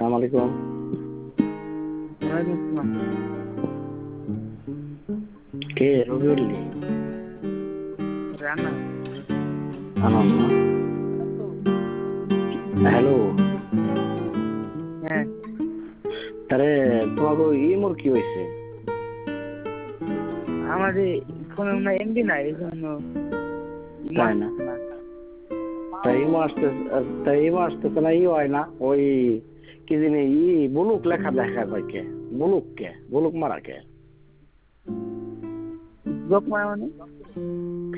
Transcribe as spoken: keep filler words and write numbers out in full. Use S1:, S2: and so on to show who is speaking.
S1: আসসালামু আলাইকুম। কে রবিউল্লি?
S2: রানা
S1: আনন্দ। হ্যালো।
S2: হ্যাঁ
S1: তারে তোমাকে ইমোর কি হয়েছে?
S2: আমাদের ফোনে মনে এমবি নাই এই জন্য
S1: তাই না? তাই ইমো আসতে তাই ইমো আসতেছে না, ই হয় না ওই কি জানি ই বুলুক লেখা দেখা যায় কে? বুলুক কে? বুলুক মারা কে?
S2: ব্লক মারা মানে